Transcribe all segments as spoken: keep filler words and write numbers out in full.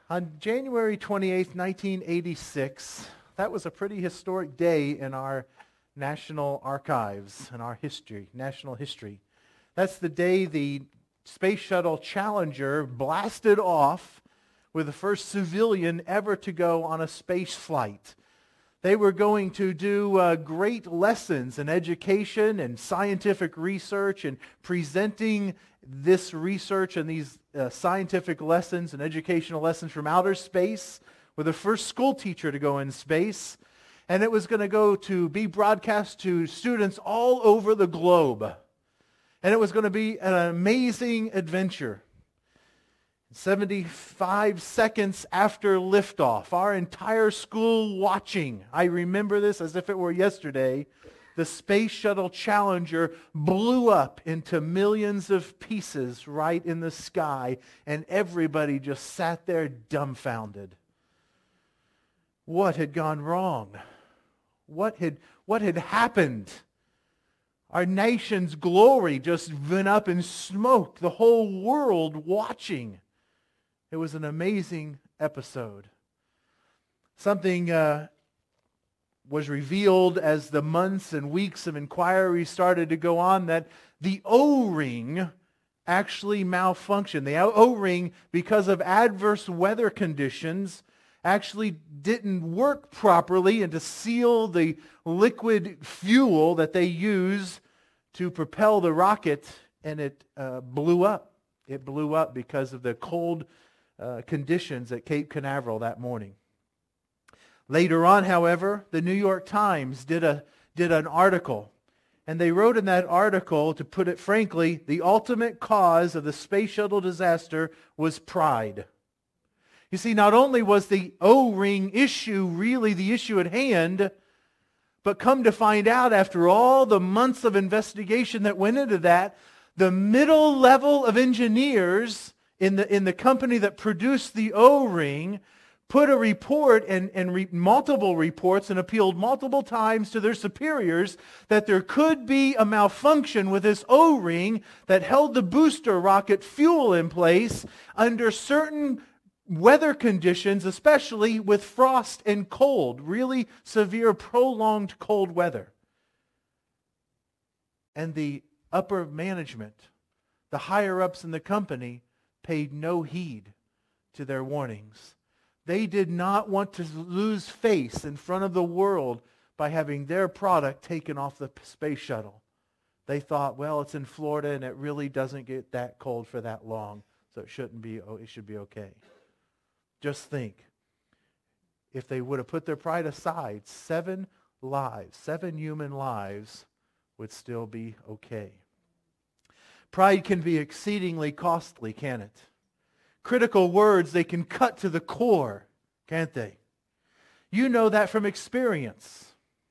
On January twenty-eighth, nineteen eighty-six, that was a pretty historic day in our national archives, in our history, national history. That's the day the Space Shuttle Challenger blasted off with the first civilian ever to go on a space flight. They were going to do uh, great lessons in education and scientific research and presenting this research and these uh, scientific lessons and educational lessons from outer space with the first school teacher to go in space. And it was going to go to be broadcast to students all over the globe. And it was going to be an amazing adventure. seventy-five seconds after liftoff, our entire school watching. I remember this as if it were yesterday. The Space Shuttle Challenger blew up into millions of pieces right in the sky, and everybody just sat there dumbfounded. What had gone wrong? What had, what had happened? Our nation's glory just went up in smoke, the whole world watching. It was an amazing episode. Something uh, was revealed as the months and weeks of inquiry started to go on, that the O-ring actually malfunctioned. The O-ring, because of adverse weather conditions, actually didn't work properly and to seal the liquid fuel that they use to propel the rocket, and it uh, blew up. It blew up because of the cold uh, conditions at Cape Canaveral that morning. Later on, however, the New York Times did a did an article, and they wrote in that article, to put it frankly, the ultimate cause of the space shuttle disaster was pride. You see, not only was the O-ring issue really the issue at hand, but come to find out, after all the months of investigation that went into that, the middle level of engineers in the in the company that produced the O-ring put a report and, and re, multiple reports and appealed multiple times to their superiors that there could be a malfunction with this O-ring that held the booster rocket fuel in place under certain weather conditions, especially with frost and cold, really severe, prolonged cold weather. And the upper management, the higher-ups in the company, paid no heed to their warnings. They did not want to lose face in front of the world by having their product taken off the space shuttle. They thought, well, it's in Florida and it really doesn't get that cold for that long, so it shouldn't be, oh, it should be okay. Just think, if they would have put their pride aside, seven lives, seven human lives would still be okay. Pride can be exceedingly costly, can it? Critical words, they can cut to the core, can't they? You know that from experience.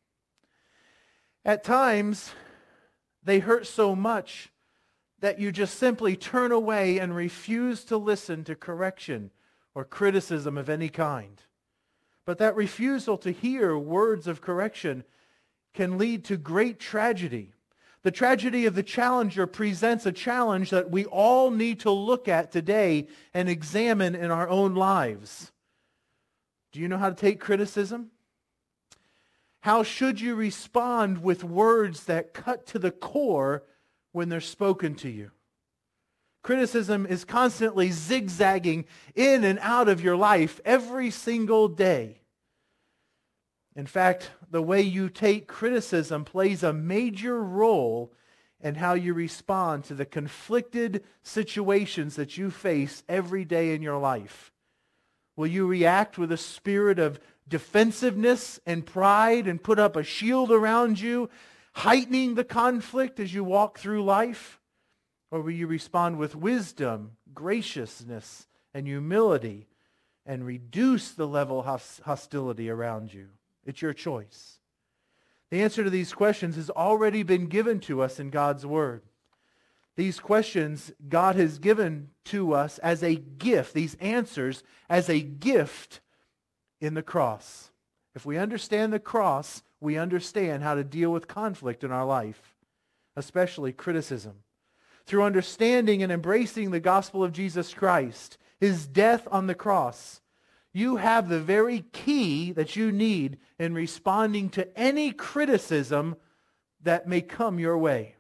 At times, they hurt so much that you just simply turn away and refuse to listen to correction or criticism of any kind. But that refusal to hear words of correction can lead to great tragedy. The tragedy of the Challenger presents a challenge that we all need to look at today and examine in our own lives. Do you know how to take criticism? How should you respond with words that cut to the core when they're spoken to you? Criticism is constantly zigzagging in and out of your life every single day. In fact, the way you take criticism plays a major role in how you respond to the conflicted situations that you face every day in your life. Will you react with a spirit of defensiveness and pride and put up a shield around you, heightening the conflict as you walk through life? Or will you respond with wisdom, graciousness, and humility and reduce the level of hostility around you? It's your choice. The answer to these questions has already been given to us in God's Word. These questions God has given to us as a gift, these answers as a gift in the cross. If we understand the cross, we understand how to deal with conflict in our life, especially criticism. Through understanding and embracing the gospel of Jesus Christ, His death on the cross, You have the very key that you need in responding to any criticism that may come your way.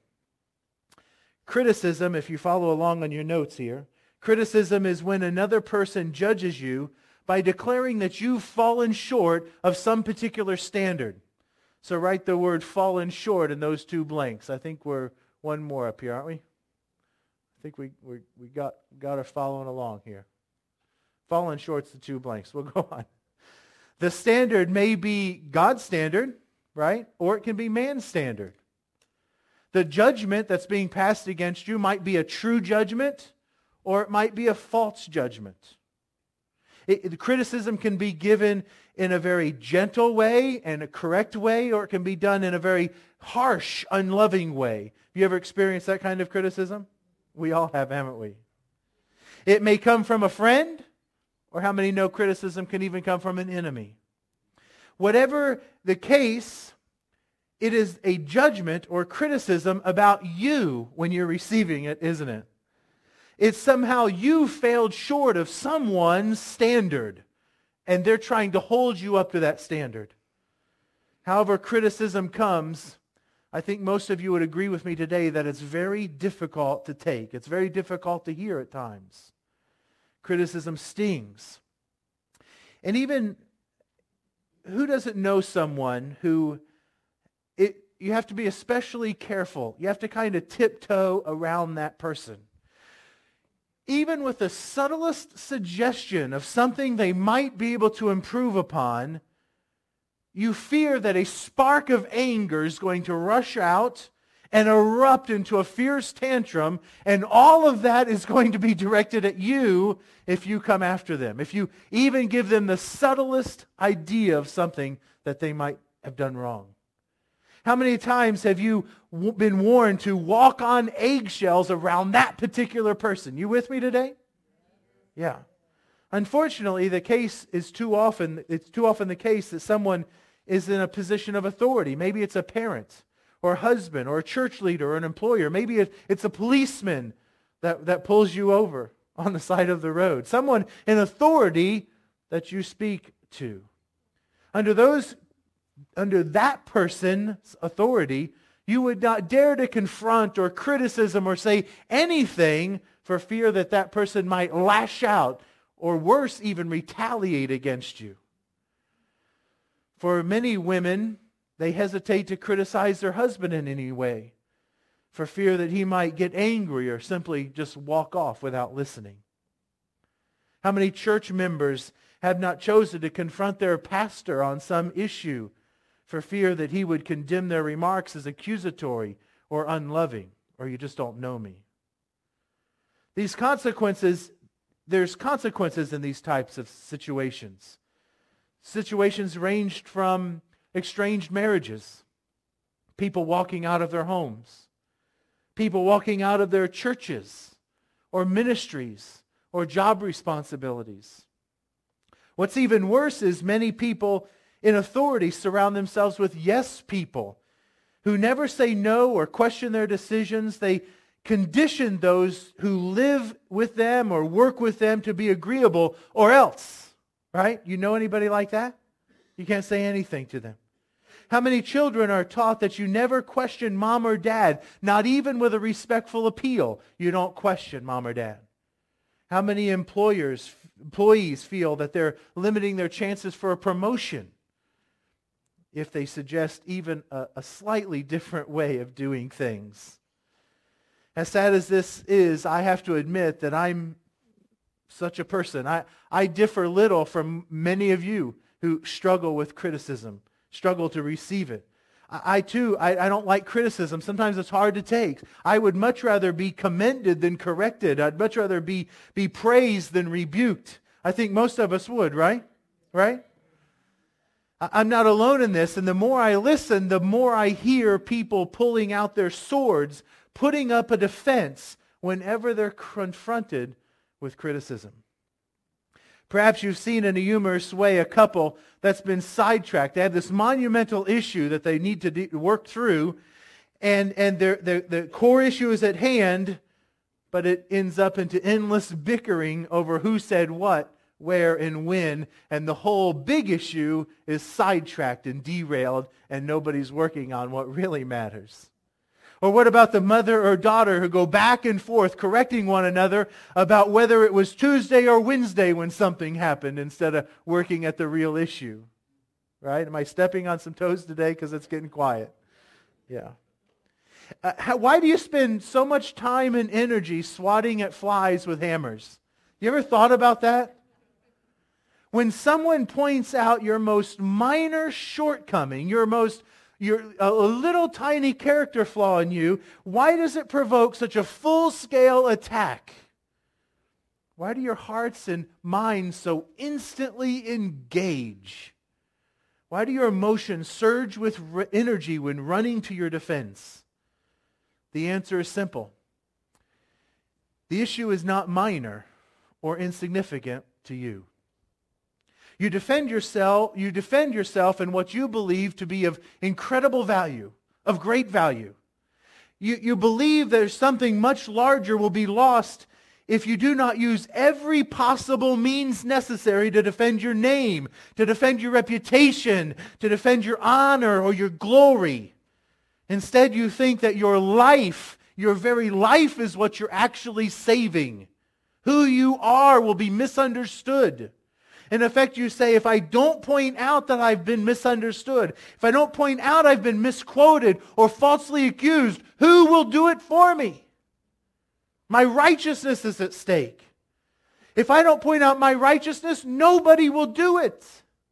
Criticism, if you follow along on your notes here, criticism is when another person judges you by declaring that you've fallen short of some particular standard. So write the word fallen short in those two blanks. I think we're one more up here, aren't we? I think we we, we got, got her following along here. Fallen short's the two blanks. We'll go on. The standard may be God's standard, right? Or it can be man's standard. The judgment that's being passed against you might be a true judgment, or it might be a false judgment. It, the criticism can be given in a very gentle way and a correct way, or it can be done in a very harsh, unloving way. Have you ever experienced that kind of criticism? We all have, haven't we? It may come from a friend, or how many know criticism can even come from an enemy? Whatever the case, it is a judgment or criticism about you when you're receiving it, isn't it? It's somehow you failed short of someone's standard, and they're trying to hold you up to that standard. However criticism comes, I think most of you would agree with me today that it's very difficult to take. It's very difficult to hear at times. Criticism stings. And even, who doesn't know someone who, it, you have to be especially careful. You have to kind of tiptoe around that person. Even with the subtlest suggestion of something they might be able to improve upon, you fear that a spark of anger is going to rush out and erupt into a fierce tantrum, and all of that is going to be directed at you if you come after them, if you even give them the subtlest idea of something that they might have done wrong. How many times have you w- been warned to walk on eggshells around that particular person? You with me today? Yeah. Unfortunately, the case is too often, it's too often the case that someone is in a position of authority. Maybe it's a parent, or a husband, or a church leader, or an employer. Maybe it's a policeman that, that pulls you over on the side of the road. Someone in authority that you speak to. Under those, under that person's authority, you would not dare to confront or criticism or say anything for fear that that person might lash out or worse, even retaliate against you. For many women, they hesitate to criticize their husband in any way for fear that he might get angry or simply just walk off without listening. How many church members have not chosen to confront their pastor on some issue for fear that he would condemn their remarks as accusatory or unloving, or you just don't know me? These consequences, there's consequences in these types of situations. Situations ranged from estranged marriages, people walking out of their homes, people walking out of their churches or ministries or job responsibilities. What's even worse is many people in authority surround themselves with yes people who never say no or question their decisions. They condition those who live with them or work with them to be agreeable or else. Right? You know anybody like that? You can't say anything to them. How many children are taught that you never question mom or dad, not even with a respectful appeal? You don't question mom or dad. How many employers, employees feel that they're limiting their chances for a promotion if they suggest even a, a slightly different way of doing things? As sad as this is, I have to admit that I'm such a person. I, I differ little from many of you who struggle with criticism, struggle to receive it. I, I too, I, I don't like criticism. Sometimes it's hard to take. I would much rather be commended than corrected. I'd much rather be, be praised than rebuked. I think most of us would, right? Right? I, I'm not alone in this, and the more I listen, the more I hear people pulling out their swords, putting up a defense whenever they're confronted with criticism. Perhaps you've seen in a humorous way a couple that's been sidetracked. They have this monumental issue that they need to de- work through, and, and their, their, the core issue is at hand, but it ends up into endless bickering over who said what where, and when, and the whole big issue is sidetracked and derailed, and nobody's working on what really matters? Or what about the mother or daughter who go back and forth correcting one another about whether it was Tuesday or Wednesday when something happened instead of working at the real issue? Right? Am I stepping on some toes today because it's getting quiet? Yeah. Uh, how, why do you spend so much time and energy swatting at flies with hammers? You ever thought about that? When someone points out your most minor shortcoming, your most your a little tiny character flaw in you, why does it provoke such a full-scale attack? Why do your hearts and minds so instantly engage? Why do your emotions surge with re- energy when running to your defense? The answer is simple. The issue is not minor or insignificant to you. You defend yourself, you defend yourself in what you believe to be of incredible value, of great value. You, you believe there's something much larger will be lost if you do not use every possible means necessary to defend your name, to defend your reputation, to defend your honor or your glory. Instead, you think that your life, your very life is what you're actually saving. Who you are will be misunderstood. In effect, you say, if I don't point out that I've been misunderstood, if I don't point out I've been misquoted or falsely accused, who will do it for me? My righteousness is at stake. If I don't point out my righteousness, nobody will do it.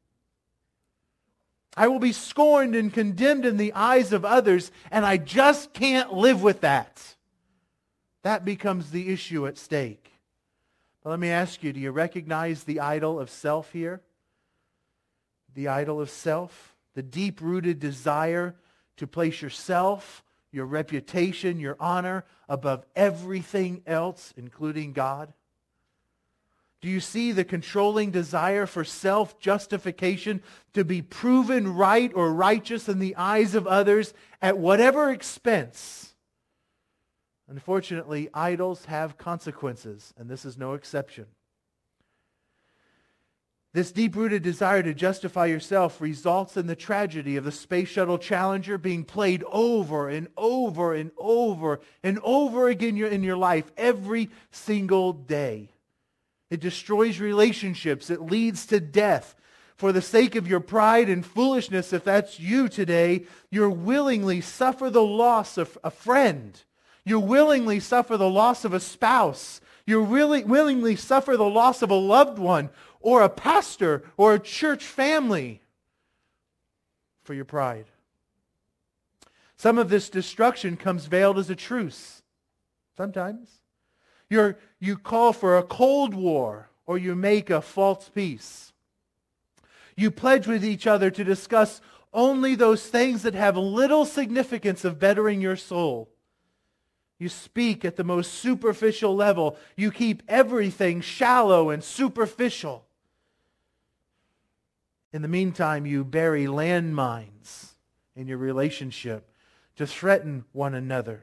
I will be scorned and condemned in the eyes of others, and I just can't live with that. That becomes the issue at stake. But let me ask you, do you recognize the idol of self here? The idol of self? The deep-rooted desire to place yourself, your reputation, your honor above everything else, including God? Do you see the controlling desire for self-justification to be proven right or righteous in the eyes of others at whatever expense? Unfortunately, idols have consequences, and this is no exception. This deep-rooted desire to justify yourself results in the tragedy of the Space Shuttle Challenger being played over and over and over and over again in your life every single day. It destroys relationships. It leads to death. For the sake of your pride and foolishness, if that's you today, you'll willingly suffer the loss of a friend. You willingly suffer the loss of a spouse. You really willingly suffer the loss of a loved one or a pastor or a church family for your pride. Some of this destruction comes veiled as a truce. Sometimes. You're, you call for a cold war or you make a false peace. You pledge with each other to discuss only those things that have little significance of bettering your soul. You speak at the most superficial level. You keep everything shallow and superficial. In the meantime, you bury landmines in your relationship to threaten one another,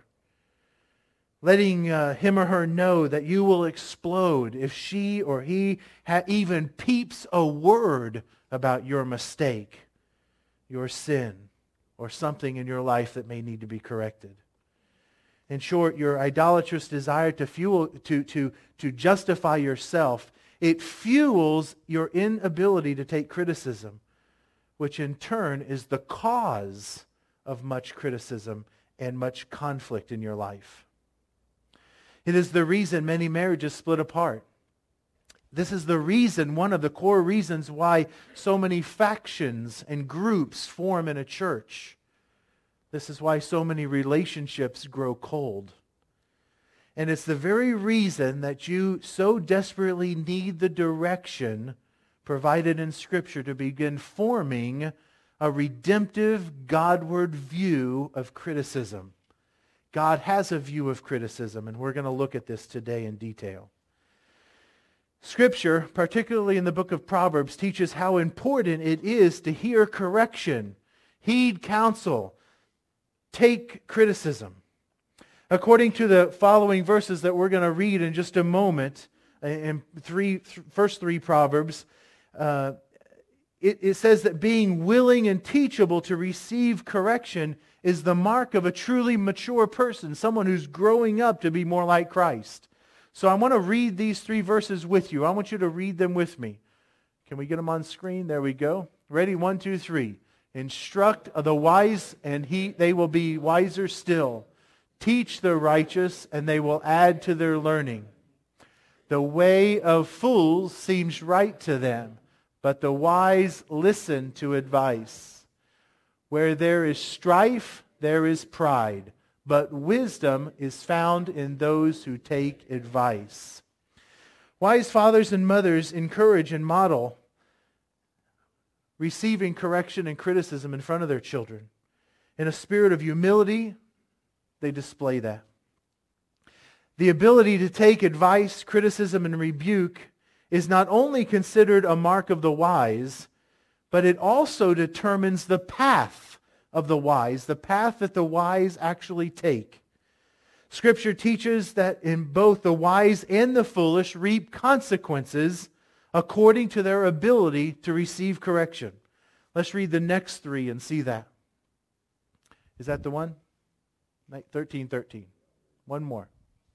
letting uh, him or her know that you will explode if she or he ha- even peeps a word about your mistake, your sin, or something in your life that may need to be corrected. In short, your idolatrous desire to fuel to, to, to justify yourself, it fuels your inability to take criticism, which in turn is the cause of much criticism and much conflict in your life. It is the reason many marriages split apart. This is the reason, one of the core reasons why so many factions and groups form in a church. This is why so many relationships grow cold. And it's the very reason that you so desperately need the direction provided in Scripture to begin forming a redemptive, Godward view of criticism. God has a view of criticism, and we're going to look at this today in detail. Scripture, particularly in the book of Proverbs, teaches how important it is to hear correction, heed counsel, take criticism. According to the following verses that we're going to read in just a moment, in three, th- first three Proverbs, uh, it, it says that being willing and teachable to receive correction is the mark of a truly mature person, someone who's growing up to be more like Christ. So I want to read these three verses with you. I want you to read them with me. Can we get them on screen? There we go. Ready? One, two, three. Instruct the wise, and he they will be wiser still. Teach the righteous, and they will add to their learning. The way of fools seems right to them, but the wise listen to advice. Where there is strife, there is pride, but wisdom is found in those who take advice. Wise fathers and mothers encourage and model receiving correction and criticism in front of their children. In a spirit of humility, they display that. The ability to take advice, criticism, and rebuke is not only considered a mark of the wise, but it also determines the path of the wise, the path that the wise actually take. Scripture teaches that in both the wise and the foolish reap consequences according to their ability to receive correction. Let's read the next three and see that. Is that the one? thirteen thirteen. One more.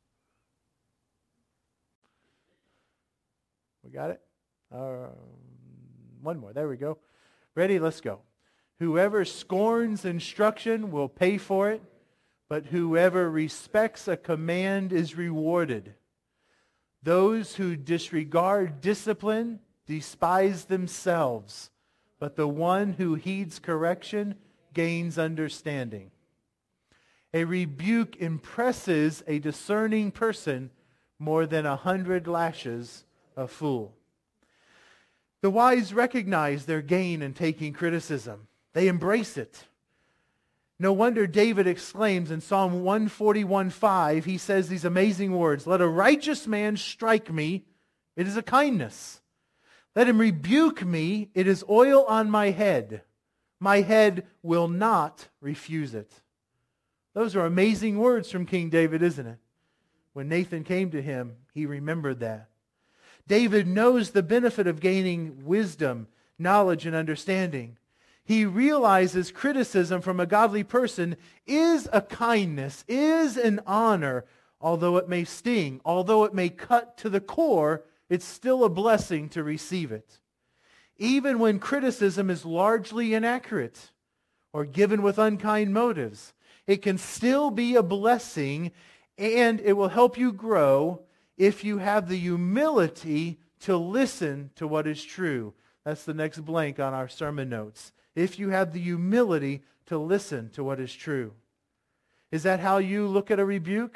We got it? Uh, one more. There we go. Ready? Let's go. Whoever scorns instruction will pay for it, but whoever respects a command is rewarded. Those who disregard discipline despise themselves, but the one who heeds correction gains understanding. A rebuke impresses a discerning person more than a hundred lashes a fool. The wise recognize their gain in taking criticism. They embrace it. No wonder David exclaims in Psalm one forty-one five, he says these amazing words, "Let a righteous man strike me, it is a kindness. Let him rebuke me, it is oil on my head. My head will not refuse it." Those are amazing words from King David, isn't it? When Nathan came to him, he remembered that. David knows the benefit of gaining wisdom, knowledge, and understanding. He realizes criticism from a godly person is a kindness, is an honor, although it may sting, although it may cut to the core, it's still a blessing to receive it. Even when criticism is largely inaccurate or given with unkind motives, it can still be a blessing, and it will help you grow if you have the humility to listen to what is true. That's the next blank on our sermon notes. If you have the humility to listen to what is true. Is that how you look at a rebuke?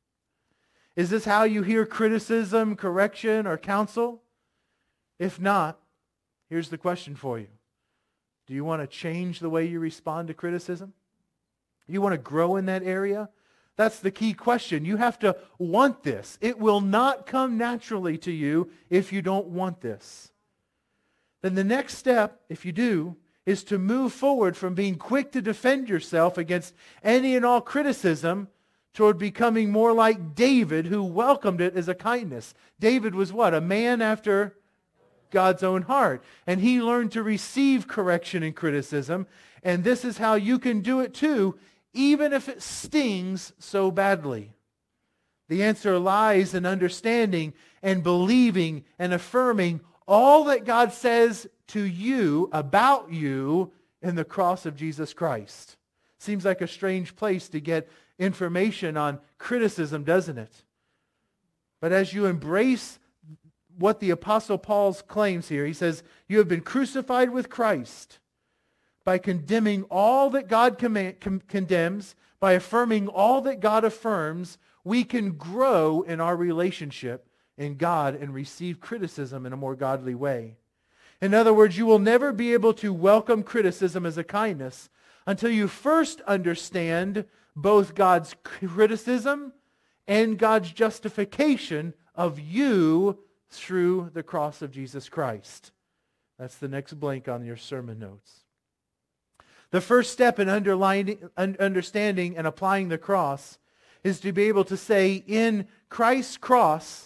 Is this how you hear criticism, correction, or counsel? If not, here's the question for you. Do you want to change the way you respond to criticism? You want to grow in that area? That's the key question. You have to want this. It will not come naturally to you if you don't want this. Then the next step, if you do, is to move forward from being quick to defend yourself against any and all criticism toward becoming more like David, who welcomed it as a kindness. David was what? A man after God's own heart. And he learned to receive correction and criticism. And this is how you can do it too, even if it stings so badly. The answer lies in understanding and believing and affirming all that God says to you, about you, in the cross of Jesus Christ. Seems like a strange place to get information on criticism, doesn't it? But as you embrace what the Apostle Paul claims here, he says, you have been crucified with Christ. By condemning all that God command, con- condemns, by affirming all that God affirms, we can grow in our relationship in God and receive criticism in a more godly way. In other words, you will never be able to welcome criticism as a kindness until you first understand both God's criticism and God's justification of you through the cross of Jesus Christ. That's the next blank on your sermon notes. The first step in underlining, understanding and applying the cross is to be able to say, in Christ's cross,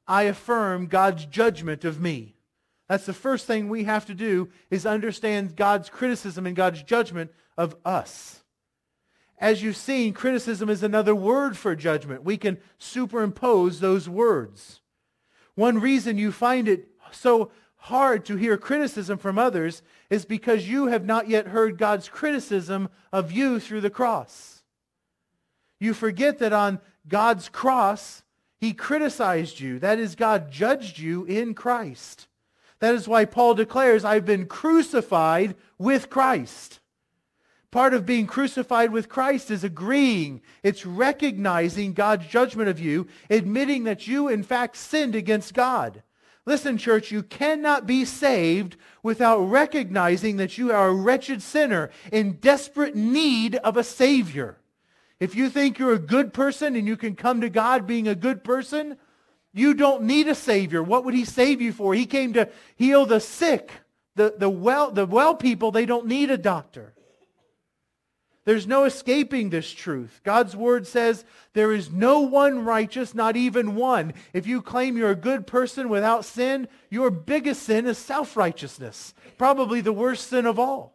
I affirm God's judgment of me. That's the first thing we have to do, is understand God's criticism and God's judgment of us. As you've seen, criticism is another word for judgment. We can superimpose those words. One reason you find it so hard to hear criticism from others is because you have not yet heard God's criticism of you through the cross. You forget that on God's cross, He criticized you. That is, God judged you in Christ. That is why Paul declares, I've been crucified with Christ. Part of being crucified with Christ is agreeing. It's recognizing God's judgment of you, admitting that you in fact sinned against God. Listen, church, you cannot be saved without recognizing that you are a wretched sinner in desperate need of a Savior. If you think you're a good person and you can come to God being a good person, you don't need a Savior. What would He save you for? He came to heal the sick. The, the, well, the well people, they don't need a doctor. There's no escaping this truth. God's Word says there is no one righteous, not even one. If you claim you're a good person without sin, your biggest sin is self-righteousness. Probably the worst sin of all.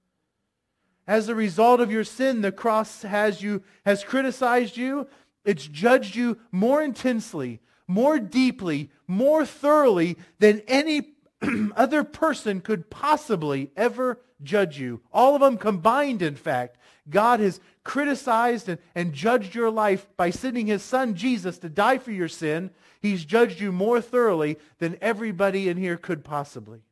As a result of your sin, the cross has you has criticized you. It's judged you more intensely, more deeply, more thoroughly than any other person could possibly ever judge you. All of them combined, in fact. God has criticized and, and judged your life by sending His Son Jesus to die for your sin. He's judged you more thoroughly than everybody in here could possibly.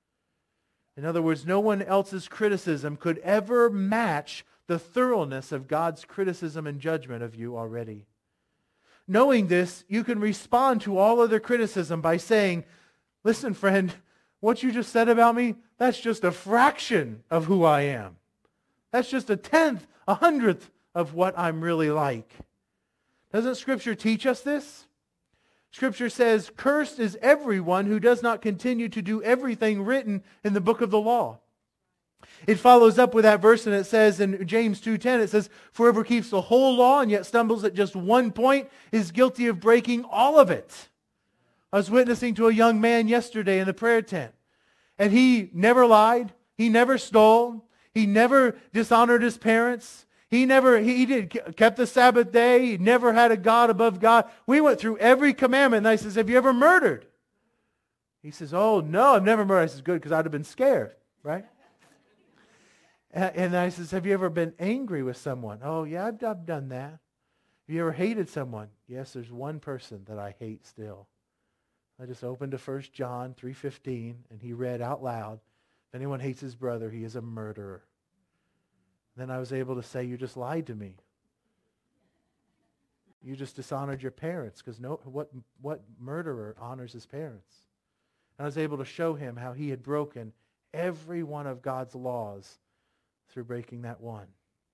In other words, no one else's criticism could ever match the thoroughness of God's criticism and judgment of you already. Knowing this, you can respond to all other criticism by saying, listen, friend, what you just said about me, that's just a fraction of who I am. That's just a tenth, a hundredth of what I'm really like. Doesn't Scripture teach us this? Scripture says, cursed is everyone who does not continue to do everything written in the book of the law. It follows up with that verse, and it says in James two ten, it says, for whoever keeps the whole law and yet stumbles at just one point is guilty of breaking all of it. I was witnessing to a young man yesterday in the prayer tent, and he never lied, he never stole, he never dishonored his parents. He never, he did, kept the Sabbath day. He never had a God above God. We went through every commandment, and I says, have you ever murdered? He says, oh, no, I've never murdered. I says, good, because I'd have been scared, right? And, and I says, have you ever been angry with someone? Oh, yeah, I've, I've done that. Have you ever hated someone? Yes, there's one person that I hate still. I just opened to First John three fifteen, and he read out loud, if anyone hates his brother, he is a murderer. Then I was able to say, you just lied to me. You just dishonored your parents, because no, what, what murderer honors his parents? And I was able to show him how he had broken every one of God's laws through breaking that one.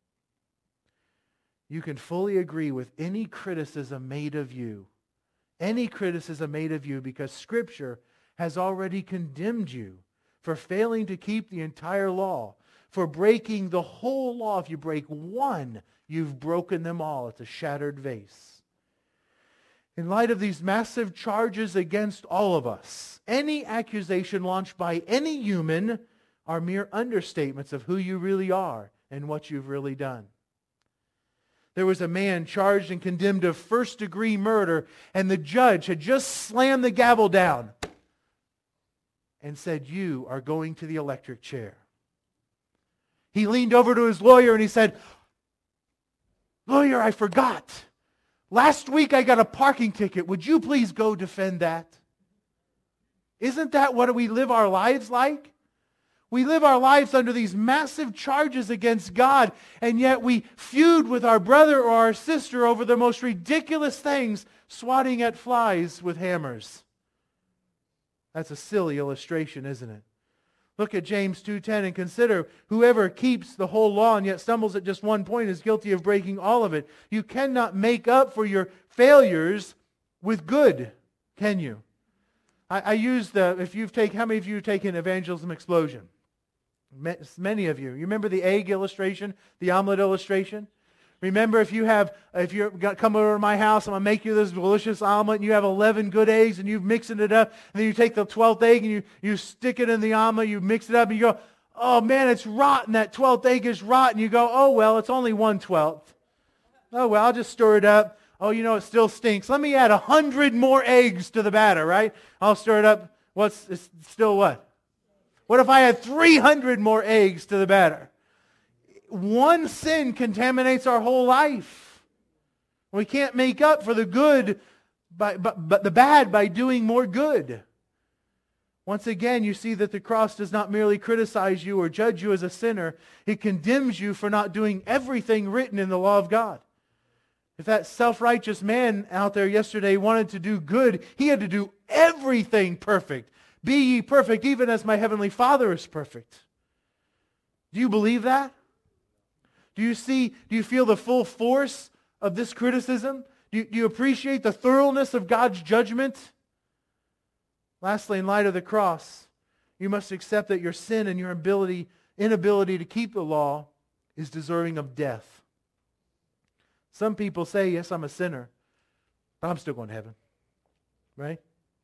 You can fully agree with any criticism made of you. Any criticism made of you, because Scripture has already condemned you for failing to keep the entire law. For breaking the whole law. If you break one, you've broken them all. It's a shattered vase. In light of these massive charges against all of us, any accusation launched by any human are mere understatements of who you really are and what you've really done. There was a man charged and condemned of first-degree murder, and the judge had just slammed the gavel down and said, you are going to the electric chair. He leaned over to his lawyer and he said, lawyer, I forgot. Last week I got a parking ticket. Would you please go defend that? Isn't that what we live our lives like? We live our lives under these massive charges against God, and yet we feud with our brother or our sister over the most ridiculous things, swatting at flies with hammers. That's a silly illustration, isn't it? Look at James two ten and consider, whoever keeps the whole law and yet stumbles at just one point is guilty of breaking all of it. You cannot make up for your failures with good, can you? I, I use the, if you've taken, how many of you have taken Evangelism Explosion? Many of you. You remember the egg illustration, the omelet illustration? Remember, if you have, if you're going to come over to my house, I'm going to make you this delicious omelet, and you have eleven good eggs, and you're mixing it up, and then you take the twelfth egg, and you, you stick it in the omelet, you mix it up, and you go, oh man, it's rotten, that twelfth egg is rotten. You go, oh well, it's only one twelfth. Oh well, I'll just stir it up. Oh, you know, it still stinks. Let me add a hundred more eggs to the batter, right? I'll stir it up. What's, it's still what? What if I had three hundred more eggs to the batter? One sin contaminates our whole life. We can't make up for the good, by, but, but the bad by doing more good. Once again, you see that the cross does not merely criticize you or judge you as a sinner. It condemns you for not doing everything written in the law of God. If that self-righteous man out there yesterday wanted to do good, he had to do everything perfect. Be ye perfect, even as my heavenly Father is perfect. Do you believe that? Do you see, do you feel the full force of this criticism? Do you, do you appreciate the thoroughness of God's judgment? Lastly, in light of the cross, you must accept that your sin and your ability, inability to keep the law is deserving of death. Some people say, yes, I'm a sinner, but I'm still going to heaven. Right?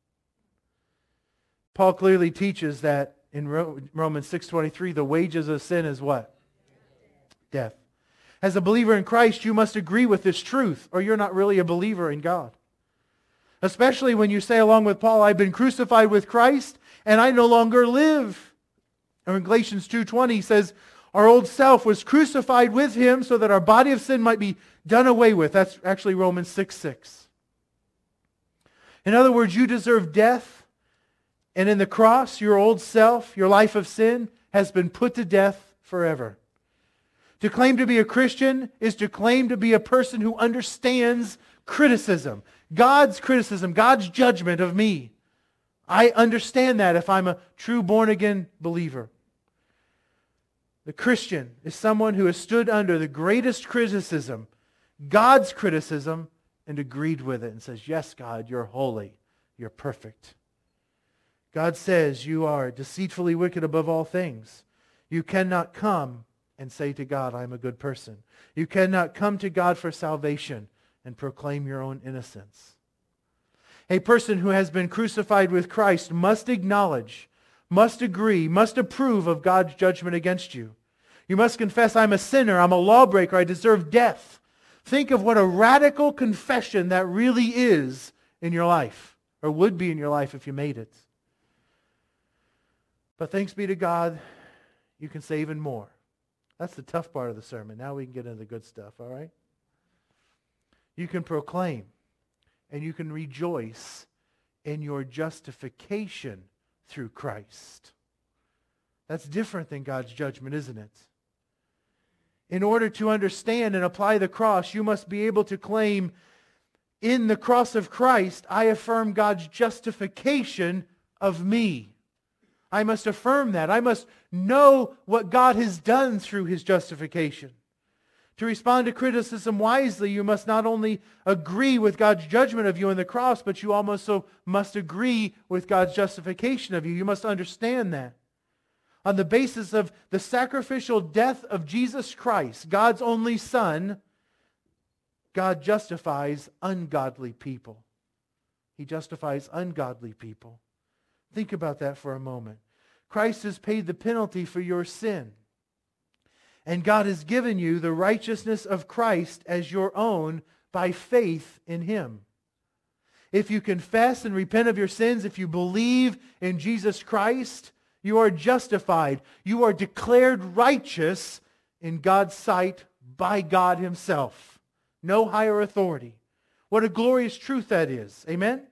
Paul clearly teaches that in Romans six twenty-three, the wages of sin is what? Death. As a believer in Christ, you must agree with this truth, or you're not really a believer in God. Especially when you say along with Paul, I've been crucified with Christ, and I no longer live. Or in Galatians two twenty, he says, our old self was crucified with him so that our body of sin might be done away with. That's actually Romans six six. In other words, you deserve death, and in the cross, your old self, your life of sin, has been put to death forever. To claim to be a Christian is to claim to be a person who understands criticism. God's criticism, God's judgment of me. I understand that if I'm a true born-again believer. The Christian is someone who has stood under the greatest criticism, God's criticism, and agreed with it and says, yes, God, you're holy, you're perfect. God says you are deceitfully wicked above all things. You cannot come and say to God, I'm a good person. You cannot come to God for salvation and proclaim your own innocence. A person who has been crucified with Christ must acknowledge, must agree, must approve of God's judgment against you. You must confess, I'm a sinner, I'm a lawbreaker, I deserve death. Think of what a radical confession that really is in your life, or would be in your life if you made it. But thanks be to God, you can say even more. That's the tough part of the sermon. Now we can get into the good stuff, all right? You can proclaim and you can rejoice in your justification through Christ. That's different than God's judgment, isn't it? In order to understand and apply the cross, you must be able to claim, in the cross of Christ, I affirm God's justification of me. I must affirm that. I must know what God has done through His justification. To respond to criticism wisely, you must not only agree with God's judgment of you on the cross, but you also must agree with God's justification of you. You must understand that. On the basis of the sacrificial death of Jesus Christ, God's only Son, God justifies ungodly people. He justifies ungodly people. Think about that for a moment. Christ has paid the penalty for your sin. And God has given you the righteousness of Christ as your own by faith in Him. If you confess and repent of your sins, if you believe in Jesus Christ, you are justified. You are declared righteous in God's sight by God Himself. No higher authority. What a glorious truth that is. Amen?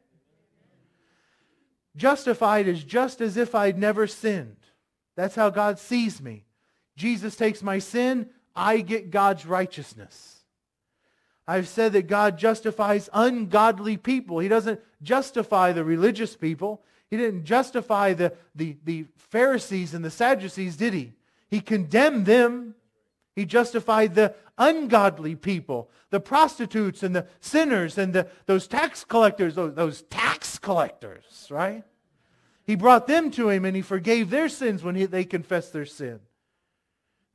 Justified is just as if I'd never sinned. That's how God sees me. Jesus takes my sin, I get God's righteousness. I've said that God justifies ungodly people. He doesn't justify the religious people. He didn't justify the, the, the Pharisees and the Sadducees, did He? He condemned them. He justified the ungodly people, the prostitutes and the sinners and the, those tax collectors, those, those tax collectors, right? He brought them to Him and He forgave their sins when he, they confessed their sin.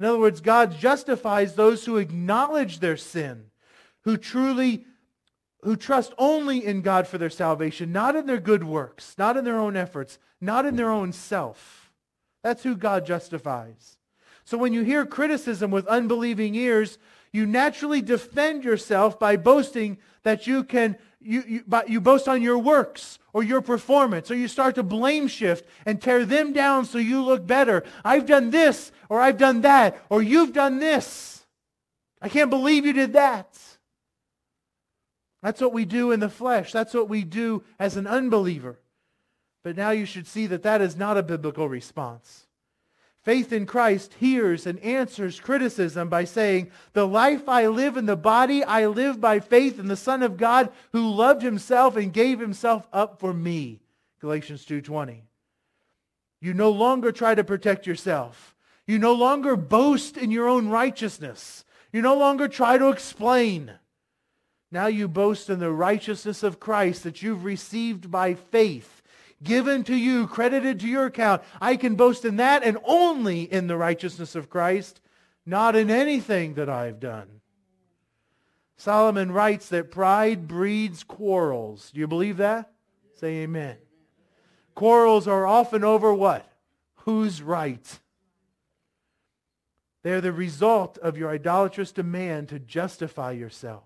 In other words, God justifies those who acknowledge their sin, who truly, who trust only in God for their salvation, not in their good works, not in their own efforts, not in their own self. That's who God justifies. So when you hear criticism with unbelieving ears, you naturally defend yourself by boasting that you can, you, you, but you boast on your works or your performance, or you start to blame shift and tear them down so you look better. I've done this, or I've done that, or you've done this. I can't believe you did that. That's what we do in the flesh. That's what we do as an unbeliever. But now you should see that that is not a biblical response. Faith in Christ hears and answers criticism by saying, the life I live in the body, I live by faith in the Son of God who loved himself and gave himself up for me. Galatians two twenty. You no longer try to protect yourself. You no longer boast in your own righteousness. You no longer try to explain. Now you boast in the righteousness of Christ that you've received by faith, given to you, credited to your account. I can boast in that and only in the righteousness of Christ, not in anything that I've done. Solomon writes that pride breeds quarrels. Do you believe that? Say amen. Quarrels are often over what? Who's right? They're the result of your idolatrous demand to justify yourself.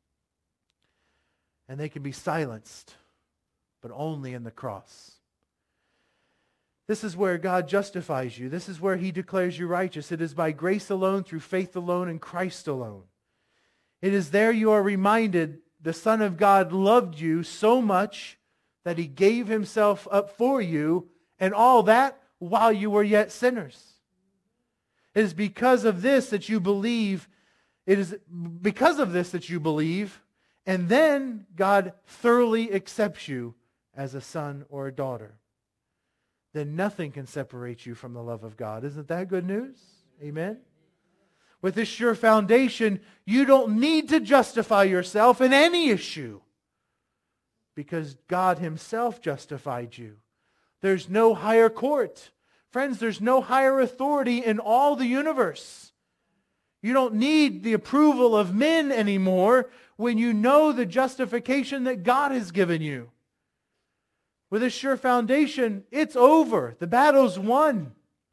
And they can be silenced, but only in the cross. This is where God justifies you. This is where he declares you righteous. It is by grace alone, through faith alone, in Christ alone. It is there you are reminded the Son of God loved you so much that he gave himself up for you, and all that while you were yet sinners. It is because of this that you believe. It is because of this that you believe, and then God thoroughly accepts you as a son or a daughter. Then nothing can separate you from the love of God. Isn't that good news? Amen? With this sure foundation, you don't need to justify yourself in any issue because God himself justified you. There's no higher court. Friends, there's no higher authority in all the universe. You don't need the approval of men anymore when you know the justification that God has given you. With a sure foundation, it's over. The battle's won.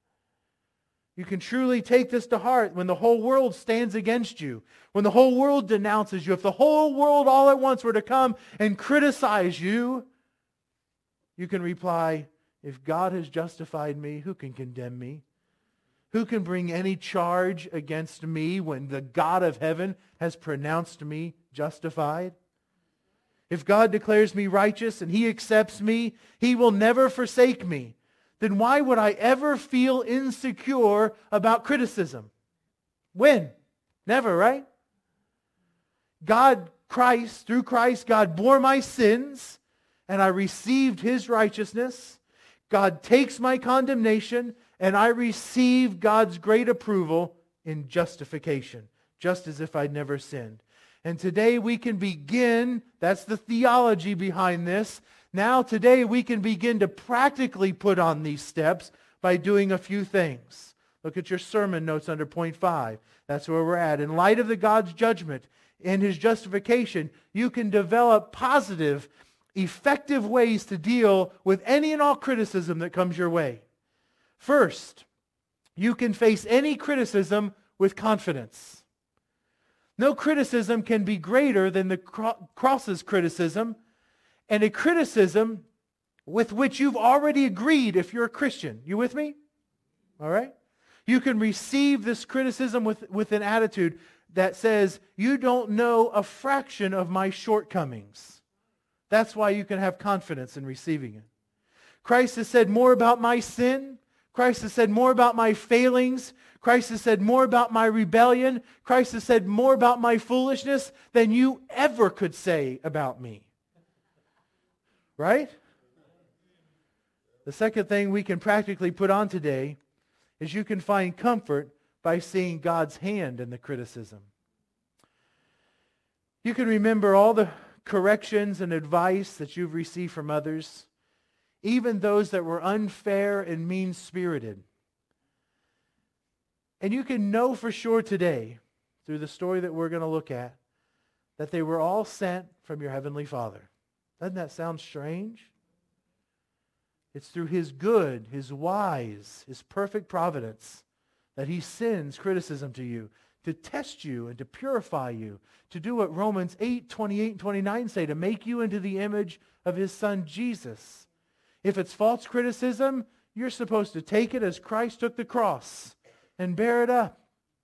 You can truly take this to heart when the whole world stands against you, when the whole world denounces you. If the whole world all at once were to come and criticize you, you can reply, if God has justified me, who can condemn me? Who can bring any charge against me when the God of heaven has pronounced me justified? If God declares me righteous and he accepts me, he will never forsake me. Then why would I ever feel insecure about criticism? When? Never, right? God, Christ, through Christ, God bore my sins and I received his righteousness. God takes my condemnation and I receive God's great approval in justification, just as if I'd never sinned. And today we can begin, that's the theology behind this. Now today we can begin to practically put on these steps by doing a few things. Look at your sermon notes under point five. That's where we're at. In light of the God's judgment and his justification, you can develop positive, effective ways to deal with any and all criticism that comes your way. First, you can face any criticism with confidence. No criticism can be greater than the cro- cross's criticism, and a criticism with which you've already agreed if you're a Christian. You with me? All right? You can receive this criticism with, with an attitude that says, you don't know a fraction of my shortcomings. That's why you can have confidence in receiving it. Christ has said more about my sin. Christ has said more about my failings. Christ has said more about my rebellion. Christ has said more about my foolishness than you ever could say about me. Right? The second thing we can practically put on today is you can find comfort by seeing God's hand in the criticism. You can remember all the corrections and advice that you've received from others, even those that were unfair and mean-spirited. And you can know for sure today, through the story that we're going to look at, that they were all sent from your heavenly Father. Doesn't that sound strange? It's through His good, His wise, His perfect providence that He sends criticism to you, to test you and to purify you, to do what Romans eight, twenty-eight and twenty-nine say, to make you into the image of His Son Jesus. If it's false criticism, you're supposed to take it as Christ took the cross and bear it up.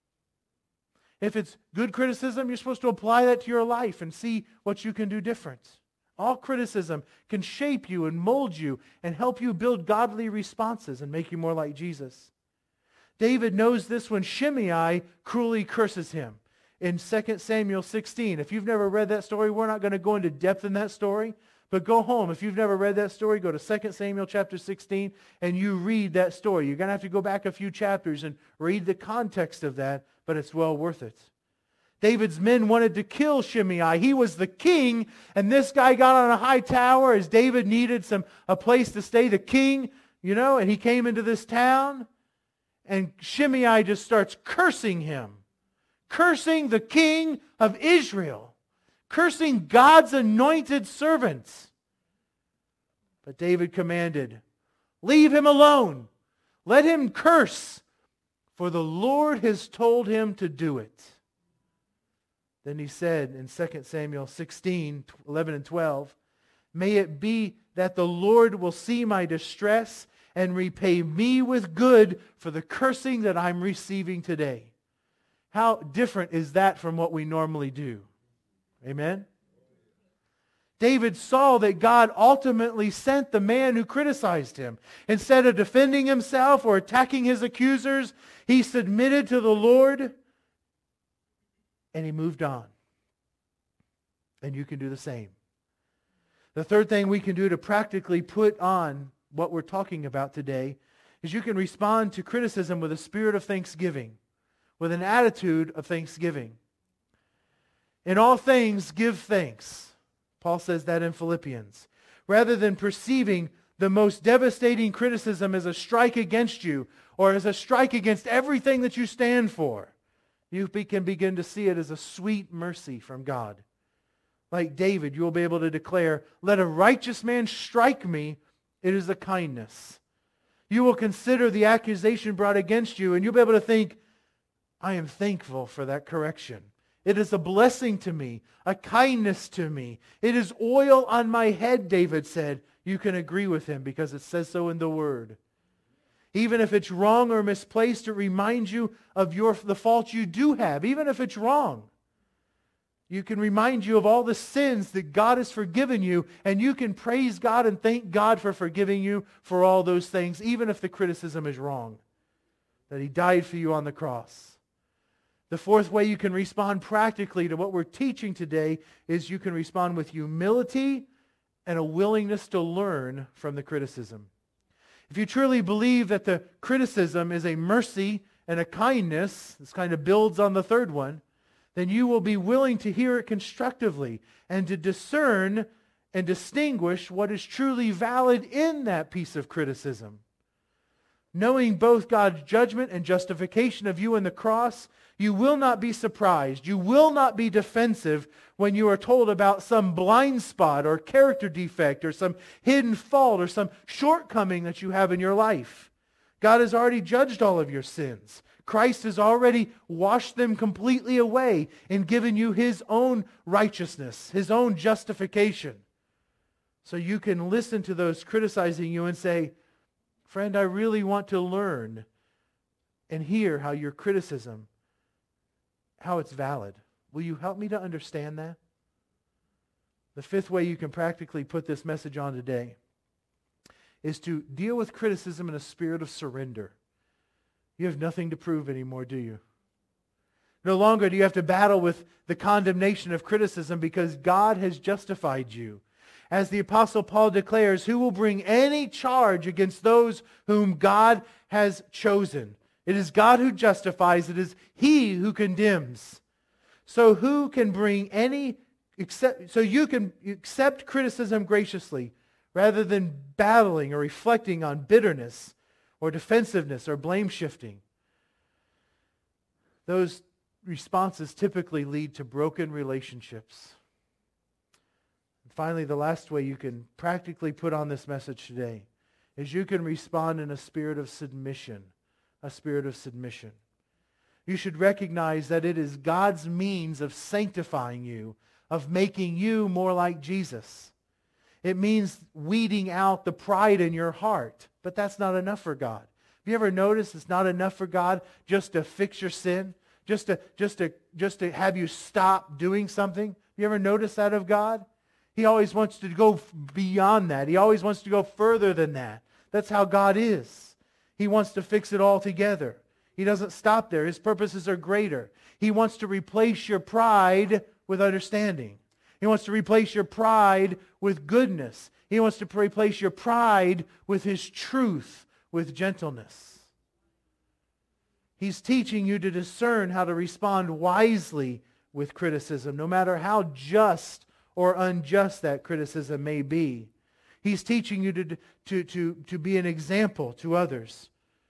If it's good criticism, you're supposed to apply that to your life and see what you can do different. All criticism can shape you and mold you and help you build godly responses and make you more like Jesus. David knows this when Shimei cruelly curses him in Second Samuel sixteen. If you've never read that story, we're not going to go into depth in that story, but go home. If you've never read that story, go to Second Samuel chapter sixteen and you read that story. You're going to have to go back a few chapters and read the context of that, but it's well worth it. David's men wanted to kill Shimei. He was the king, and this guy got on a high tower as David needed some a place to stay, the king, you know, and he came into this town. And Shimei just starts cursing him. Cursing the king of Israel. Cursing God's anointed servants. But David commanded, leave him alone. Let him curse, for the Lord has told him to do it. Then he said in Second Samuel sixteen, eleven and twelve, may it be that the Lord will see my distress and repay me with good for the cursing that I'm receiving today. How different is that from what we normally do? Amen? David saw that God ultimately sent the man who criticized him. Instead of defending himself or attacking his accusers, he submitted to the Lord and he moved on. And you can do the same. The third thing we can do to practically put on what we're talking about today is you can respond to criticism with a spirit of thanksgiving, with an attitude of thanksgiving. In all things, give thanks. Paul says that in Philippians. Rather than perceiving the most devastating criticism as a strike against you or as a strike against everything that you stand for, you can begin to see it as a sweet mercy from God. Like David, you will be able to declare, let a righteous man strike me, it is a kindness. You will consider the accusation brought against you, and you'll be able to think, I am thankful for that correction. It is a blessing to me, a kindness to me. It is oil on my head, David said. You can agree with him because it says so in the Word. Even if it's wrong or misplaced, it reminds you of your, the fault you do have, even if it's wrong. You can remind you of all the sins that God has forgiven you, and you can praise God and thank God for forgiving you for all those things, even if the criticism is wrong, that He died for you on the cross. The fourth way you can respond practically to what we're teaching today is you can respond with humility and a willingness to learn from the criticism. If you truly believe that the criticism is a mercy and a kindness, this kind of builds on the third one, then you will be willing to hear it constructively and to discern and distinguish what is truly valid in that piece of criticism. Knowing both God's judgment and justification of you in the cross, you will not be surprised. You will not be defensive when you are told about some blind spot or character defect or some hidden fault or some shortcoming that you have in your life. God has already judged all of your sins. Christ has already washed them completely away and given you His own righteousness, His own justification. So you can listen to those criticizing you and say, friend, I really want to learn and hear how your criticism, how it's valid. Will you help me to understand that? The fifth way you can practically put this message on today is to deal with criticism in a spirit of surrender. You have nothing to prove anymore, do you? No longer do you have to battle with the condemnation of criticism because God has justified you. As the Apostle Paul declares, who will bring any charge against those whom God has chosen? It is God who justifies. It is He who condemns. So who can bring any, accept, so you can accept criticism graciously rather than battling or reflecting on bitterness or defensiveness or blame shifting. those responses typically lead to broken relationships. And finally, the last way you can practically put on this message today is you can respond in a spirit of submission, a spirit of submission. You should recognize that it is God's means of sanctifying you, of making you more like Jesus. It means weeding out the pride in your heart, but that's not enough for God. Have you ever noticed it's not enough for God just to fix your sin, just to, just to, just to have you stop doing something? Have you ever noticed that of God? He always wants to go beyond that. He always wants to go further than that. That's how God is. He wants to fix it all together. He doesn't stop there. His purposes are greater. He wants to replace your pride with understanding. He wants to replace your pride with goodness. He wants to replace your pride with His truth, with gentleness. He's teaching you to discern how to respond wisely with criticism, no matter how just or unjust that criticism may be. He's teaching you to, to, to, to be an example to others.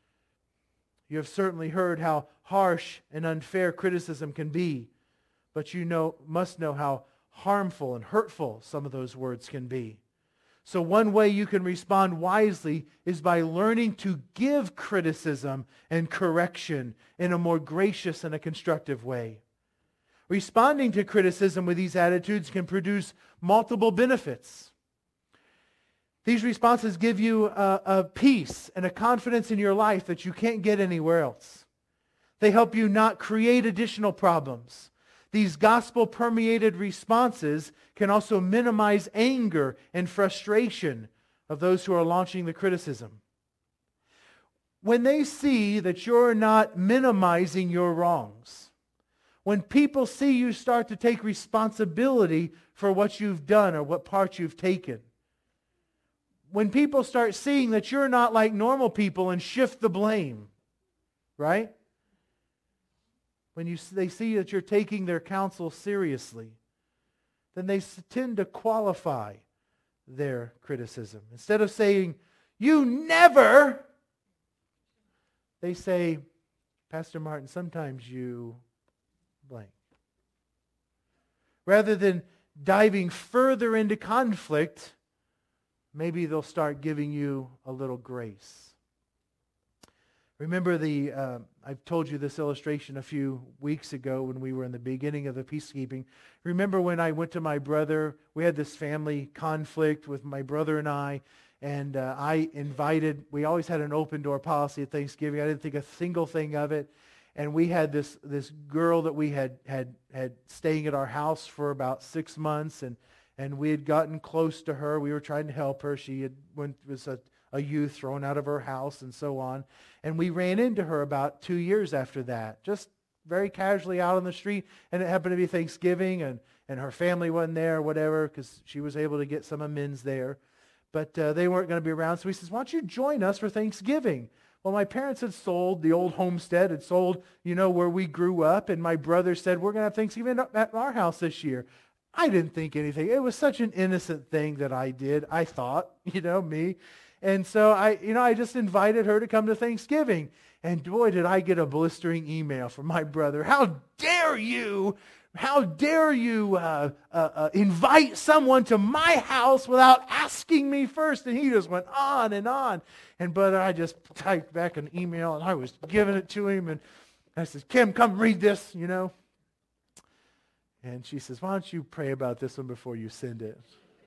You have certainly heard how harsh and unfair criticism can be, but you know, must know how harmful and hurtful some of those words can be. So one way you can respond wisely is by learning to give criticism and correction in a more gracious and a constructive way. Responding to criticism with these attitudes can produce multiple benefits. These responses give you a, a peace and a confidence in your life that you can't get anywhere else. They help you not create additional problems. These gospel-permeated responses can also minimize anger and frustration of those who are launching the criticism. When they see that you're not minimizing your wrongs, when people see you start to take responsibility for what you've done or what part you've taken, when people start seeing that you're not like normal people and shift the blame, right? When you, they see that you're taking their counsel seriously, then they tend to qualify their criticism. Instead of saying, "You never," they say, "Pastor Martin, sometimes you blank." Rather than diving further into conflict, maybe they'll start giving you a little grace. Remember the, uh, I've told you this illustration a few weeks ago when we were in the beginning of the peacekeeping. Remember when I went to my brother, we had this family conflict with my brother and I, and uh, I invited, we always had an open door policy at Thanksgiving. I didn't think a single thing of it. And we had this this girl that we had had had staying at our house for about six months, and and we had gotten close to her. We were trying to help her. She had went was a, a youth thrown out of her house and so on. And we ran into her about two years after that, just very casually out on the street. And it happened to be Thanksgiving, and and her family wasn't there or whatever because she was able to get some amends there, but uh, they weren't going to be around. So he says, "Why don't you join us for Thanksgiving?" Well, my parents had sold the old homestead, had sold, you know, where we grew up, and my brother said, "We're going to have Thanksgiving at our house this year." I didn't think anything. It was such an innocent thing that I did, I thought, you know, me. And so I, you know, I just invited her to come to Thanksgiving. And boy, did I get a blistering email from my brother. "How dare you, how dare you uh, uh, uh, invite someone to my house without asking me first?" And he just went on and on. And brother, I just typed back an email, and I was giving it to him. And I said, "Kim, come read this, you know." And she says, "Why don't you pray about this one before you send it?"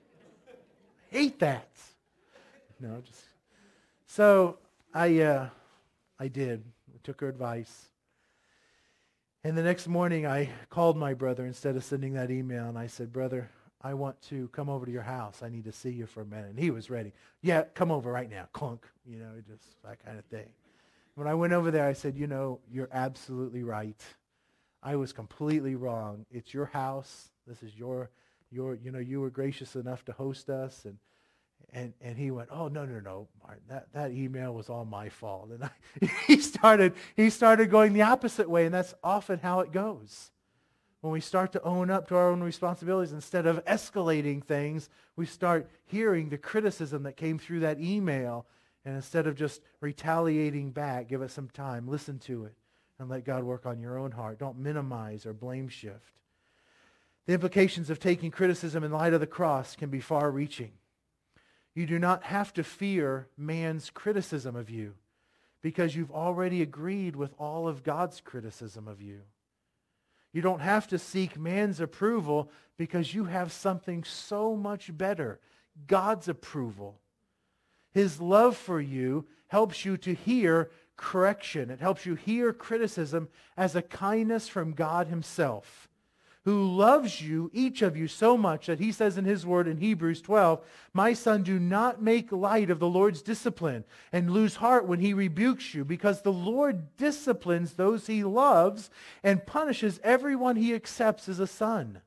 Hate that. No, just so I uh, I did. I took her advice. And the next morning I called my brother instead of sending that email, and I said, "Brother, I want to come over to your house. I need to see you for a minute." And he was ready. "Yeah, come over right now." Clunk, you know, just that kind of thing. When I went over there, I said, "You know, you're absolutely right. I was completely wrong. It's your house. This is your, your, you know, you were gracious enough to host us." And and and he went, "Oh, no, no, no, Martin, that, that email was all my fault." And I, he started he started going the opposite way, and that's often how it goes. When we start to own up to our own responsibilities, instead of escalating things, we start hearing the criticism that came through that email, and instead of just retaliating back, give it some time, listen to it, and let God work on your own heart. Don't minimize or blame shift. The implications of taking criticism in light of the cross can be far-reaching. You do not have to fear man's criticism of you because you've already agreed with all of God's criticism of you. You don't have to seek man's approval because you have something so much better, God's approval. His love for you helps you to hear correction. It helps you hear criticism as a kindness from God himself, who loves you, each of you, so much that he says in his word in Hebrews twelve, "My son, do not make light of the Lord's discipline and lose heart when he rebukes you, because the Lord disciplines those he loves and punishes everyone he accepts as a son."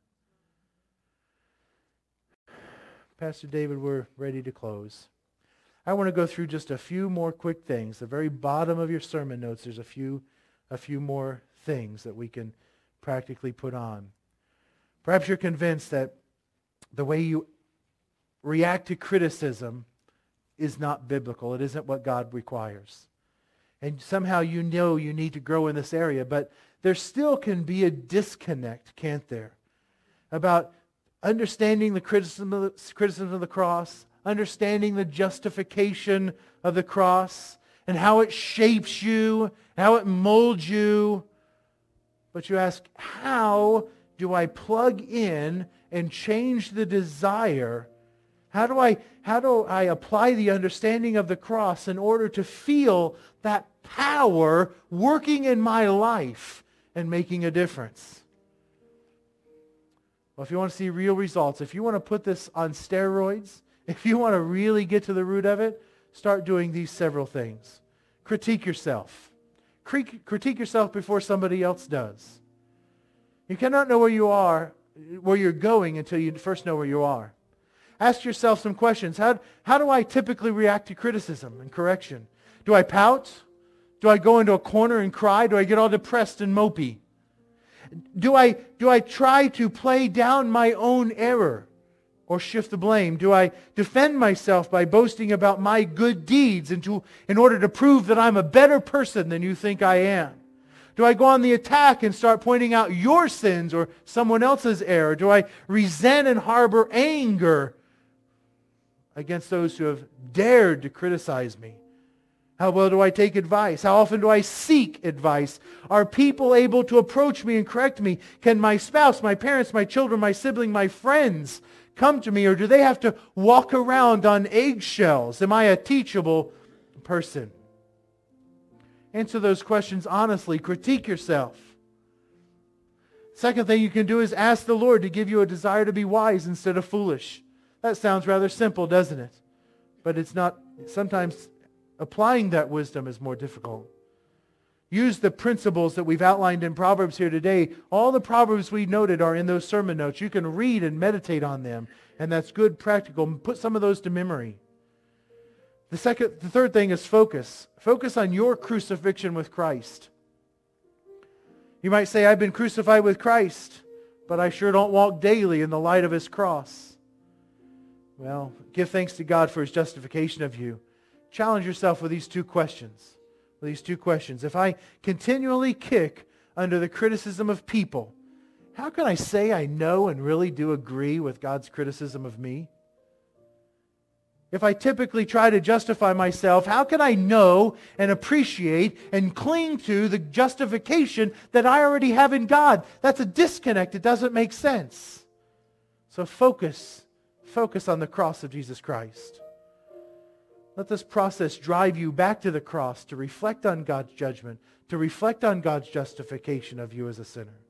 Pastor David, we're ready to close. I want to go through just a few more quick things. The very bottom of your sermon notes, there's a few, a few more things that we can practically put on. Perhaps you're convinced that the way you react to criticism is not biblical. It isn't what God requires. And somehow you know you need to grow in this area, but there still can be a disconnect, can't there? About understanding the criticism of the, criticism of the cross, understanding the justification of the cross, and how it shapes you, how it molds you. But you ask, how do I plug in and change the desire? How do I, how do I apply the understanding of the cross in order to feel that power working in my life and making a difference? Well, if you want to see real results, if you want to put this on steroids, if you want to really get to the root of it, start doing these several things. Critique yourself. Critique yourself before somebody else does. You cannot know where you are, where you're going until you first know where you are. Ask yourself some questions. How, how do I typically react to criticism and correction? Do I pout? Do I go into a corner and cry? Do I get all depressed and mopey? Do I, do I try to play down my own error or shift the blame? Do I defend myself by boasting about my good deeds and to, in order to prove that I'm a better person than you think I am? Do I go on the attack and start pointing out your sins or someone else's error? Do I resent and harbor anger against those who have dared to criticize me? How well do I take advice? How often do I seek advice? Are people able to approach me and correct me? Can my spouse, my parents, my children, my sibling, my friends come to me, or do they have to walk around on eggshells? Am I a teachable person? Answer those questions honestly. Critique yourself. Second thing you can do is ask the Lord to give you a desire to be wise instead of foolish. That sounds rather simple, doesn't it? But it's not. Sometimes applying that wisdom is more difficult. Use the principles that we've outlined in Proverbs here today. All the Proverbs we noted are in those sermon notes. You can read and meditate on them, and that's good practical. Put some of those to memory. The second, the third thing is focus. Focus on your crucifixion with Christ. You might say, I've been crucified with Christ, but I sure don't walk daily in the light of His cross. Well, give thanks to God for His justification of you. Challenge yourself with these two questions. With these two questions. If I continually kick under the criticism of people, how can I say I know and really do agree with God's criticism of me? If I typically try to justify myself, how can I know and appreciate and cling to the justification that I already have in God? That's a disconnect. It doesn't make sense. So focus. Focus on the cross of Jesus Christ. Let this process drive you back to the cross to reflect on God's judgment, to reflect on God's justification of you as a sinner.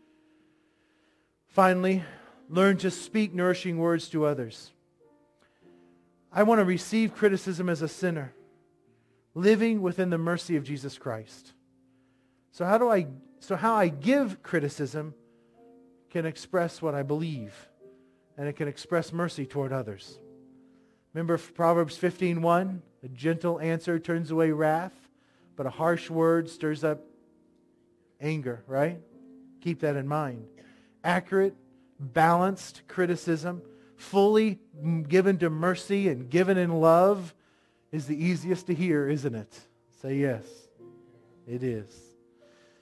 Finally, learn to speak nourishing words to others. I want to receive criticism as a sinner, living within the mercy of Jesus Christ. So how do I, so how I give criticism can express what I believe, and it can express mercy toward others. Remember Proverbs fifteen one? A gentle answer turns away wrath, but a harsh word stirs up anger, right? Keep that in mind. Accurate, balanced criticism, fully given to mercy and given in love, is the easiest to hear, isn't it? Say yes. It is.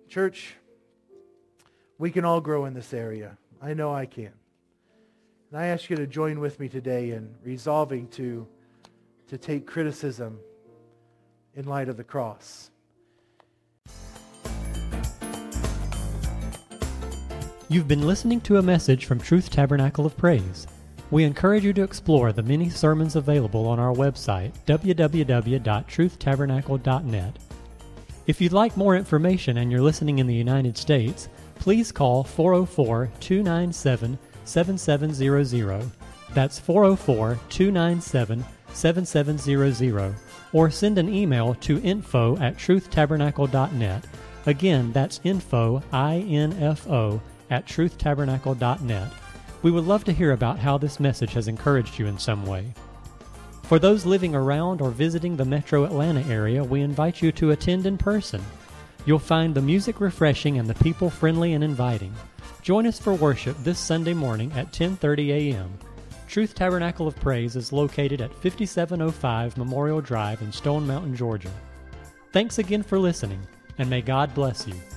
Church, we can all grow in this area. I know I can. And I ask you to join with me today in resolving to, to take criticism in light of the cross. You've been listening to a message from Truth Tabernacle of Praise. We encourage you to explore the many sermons available on our website, w w w dot truth tabernacle dot net. If you'd like more information and you're listening in the United States, please call four oh four, two nine seven, seven seven zero zero. That's four oh four, two nine seven, seven seven zero zero. Or send an email to info at truth tabernacle dot net. Again, that's info, I N F O, at truth tabernacle dot net. We would love to hear about how this message has encouraged you in some way. For those living around or visiting the metro Atlanta area, we invite you to attend in person. You'll find the music refreshing and the people friendly and inviting. Join us for worship this Sunday morning at ten thirty a.m. Truth Tabernacle of Praise is located at fifty-seven oh five Memorial Drive in Stone Mountain, Georgia. Thanks again for listening, and may God bless you.